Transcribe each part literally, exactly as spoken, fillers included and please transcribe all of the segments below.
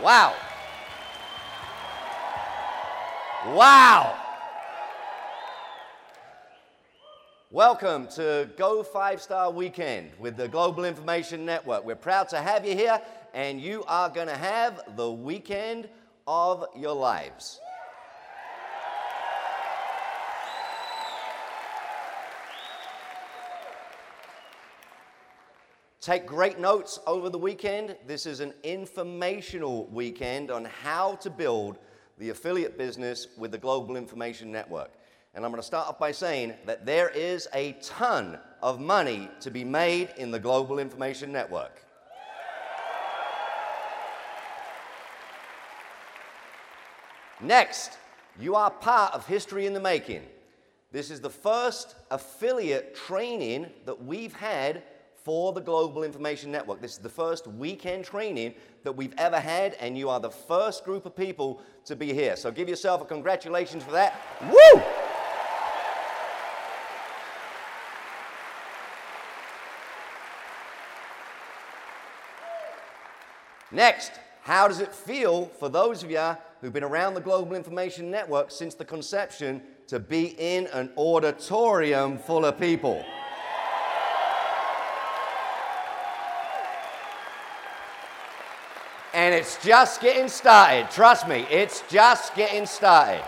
Wow. Wow. Welcome to Go Five Star Weekend with the Global Information Network. We're proud to have you here, and you are going to have the weekend of your lives. Take great notes over the weekend. This is an informational weekend on how to build the affiliate business with the Global Information Network. And I'm going to start off by saying that there is a ton of money to be made in the Global Information Network. Next, you are part of history in the making. This is the first affiliate training that we've had for the Global Information Network. This is the first weekend training that we've ever had, and you are the first group of people to be here. So give yourself a congratulations for that. Woo! Next, how does it feel for those of you who've been around the Global Information Network since the conception to be in an auditorium full of people? And it's just getting started. Trust me, it's just getting started.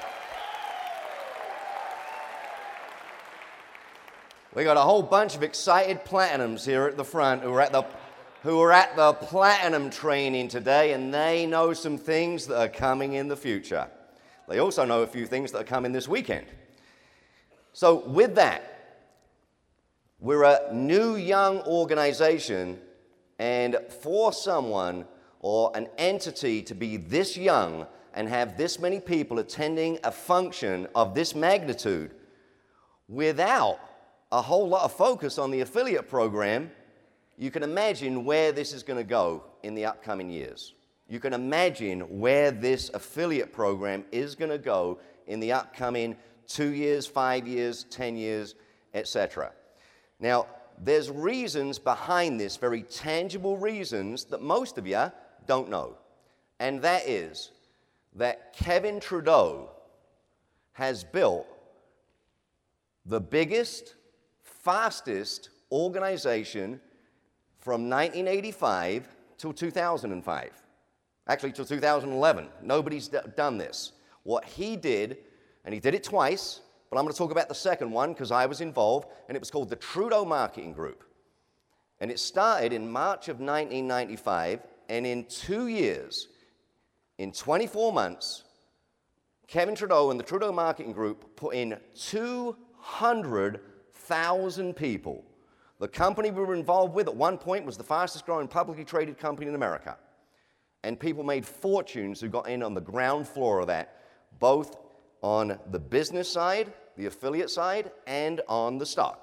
We got a whole bunch of excited platinums here at the front who are at the who are at the platinum training today, and they know some things that are coming in the future. They also know a few things that are coming this weekend. So with that, we're a new young organization, and for someone or an entity to be this young and have this many people attending a function of this magnitude without a whole lot of focus on the affiliate program, you can imagine where this is going to go in the upcoming years. You can imagine where this affiliate program is going to go in the upcoming two years, five years, ten years, et cetera. Now, there's reasons behind this, very tangible reasons that most of you don't know. And that is that Kevin Trudeau has built the biggest, fastest organization from nineteen eighty-five till two thousand five. Actually, till two thousand eleven. Nobody's d- done this. What he did, and he did it twice, but I'm going to talk about the second one because I was involved, and it was called the Trudeau Marketing Group. And it started in March of nineteen ninety-five, and in two years, in twenty-four months, Kevin Trudeau and the Trudeau Marketing Group put in two hundred thousand people. The company we were involved with at one point was the fastest growing publicly traded company in America. And people made fortunes who got in on the ground floor of that, both on the business side, the affiliate side, and on the stock.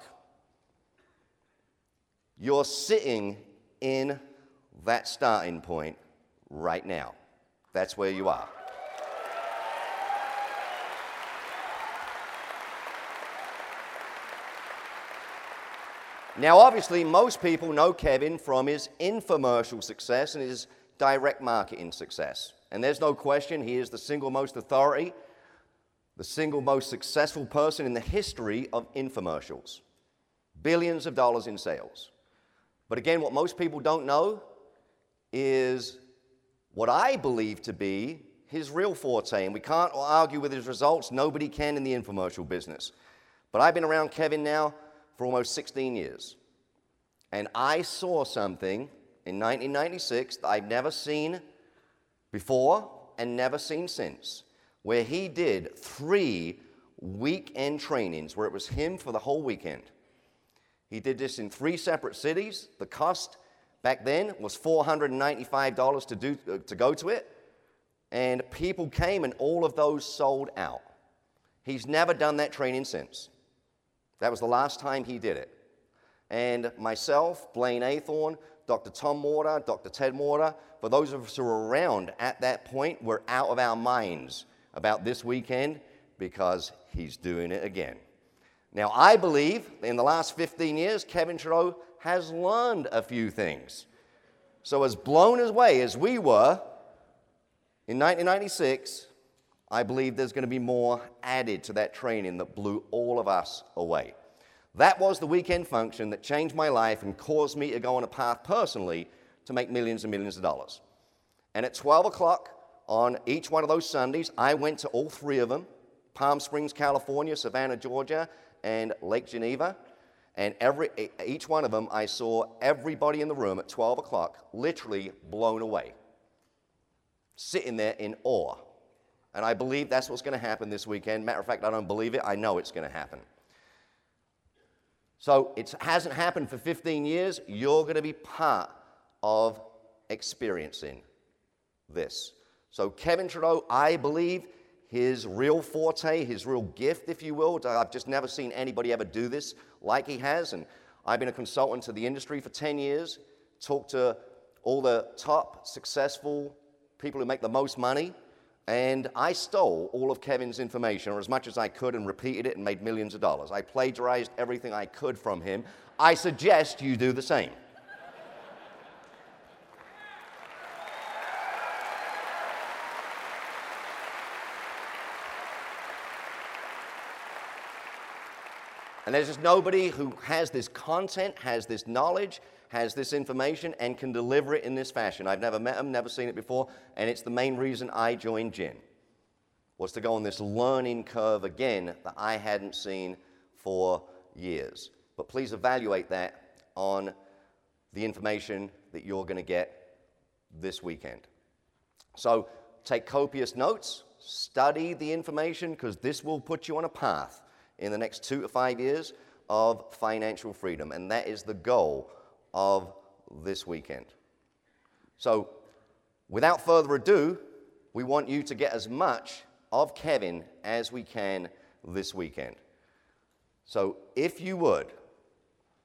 You're sitting in that starting point right now. That's where you are. Now, obviously, most people know Kevin from his infomercial success and his direct marketing success. And there's no question he is the single most authority, the single most successful person in the history of infomercials. Billions of dollars in sales. But again, what most people don't know is what I believe to be his real forte. And we can't argue with his results. Nobody can in the infomercial business. But I've been around Kevin now for almost sixteen years. And I saw something in nineteen ninety-six that I've never seen before and never seen since, where he did three weekend trainings where it was him for the whole weekend. He did this in three separate cities. The cost back then was four hundred ninety-five dollars to do uh, to go to it, and people came and all of those sold out. He's never done that training since. That was the last time he did it. And myself, Blaine Athorn, Doctor Tom Morter, Doctor Ted Morter, for those of us who were around at that point, we're out of our minds about this weekend because he's doing it again. Now, I believe in the last fifteen years, Kevin Trudeau has learned a few things. So as blown away as we were In nineteen ninety-six, I believe there's going to be more added to that training that blew all of us away. That was the weekend function that changed my life and caused me to go on a path personally to make millions and millions of dollars. And at twelve o'clock on each one of those Sundays, I went to all three of them, Palm Springs, California, Savannah, Georgia, and Lake Geneva. And every, each one of them, I saw everybody in the room at twelve o'clock literally blown away, sitting there in awe. And I believe that's what's going to happen this weekend. Matter of fact, I don't believe it. I know it's going to happen. So it hasn't happened for fifteen years. You're going to be part of experiencing this. So Kevin Trudeau, I believe his real forte, his real gift, if you will, I've just never seen anybody ever do this like he has. And I've been a consultant to the industry for ten years, talked to all the top successful people who make the most money, and I stole all of Kevin's information, or as much as I could, and repeated it and made millions of dollars. I plagiarized everything I could from him. I suggest you do the same. And there's just nobody who has this content, has this knowledge, has this information, and can deliver it in this fashion. I've never met him, never seen it before, and it's the main reason I joined Gin, was to go on this learning curve again that I hadn't seen for years. But please evaluate that on the information that you're going to get this weekend. So take copious notes, study the information, because this will put you on a path in the next two to five years of financial freedom. And that is the goal of this weekend. So without further ado, we want you to get as much of Kevin as we can this weekend. So if you would,